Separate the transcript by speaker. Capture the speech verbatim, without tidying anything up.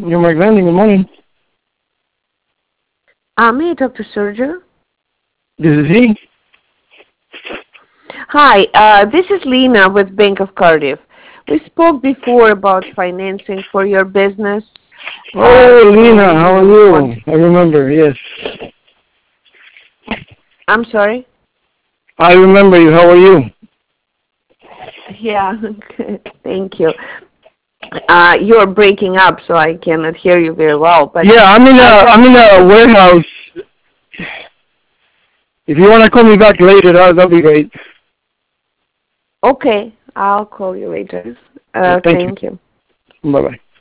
Speaker 1: You're Mark Landing. Good morning.
Speaker 2: Uh, may I talk to Sergio?
Speaker 1: This is he.
Speaker 2: Hi, uh, this is Lena with Bank of Cardiff. We spoke before about financing for your business.
Speaker 1: Oh,
Speaker 2: uh,
Speaker 1: Lena,
Speaker 2: and
Speaker 1: how are
Speaker 2: you
Speaker 1: you?
Speaker 2: want...
Speaker 1: I remember, yes.
Speaker 2: I'm sorry?
Speaker 1: I remember you. How are you?
Speaker 2: Yeah, thank you. Uh, you're breaking up, so I cannot hear you very well. But
Speaker 1: Yeah, I'm in a,
Speaker 2: I just
Speaker 1: I'm in a warehouse. If you want to call me back later, that, that'll be great.
Speaker 2: Okay, I'll call you later.
Speaker 1: Yeah,
Speaker 2: Uh,
Speaker 1: thank you.
Speaker 2: thank you.
Speaker 1: Bye-bye.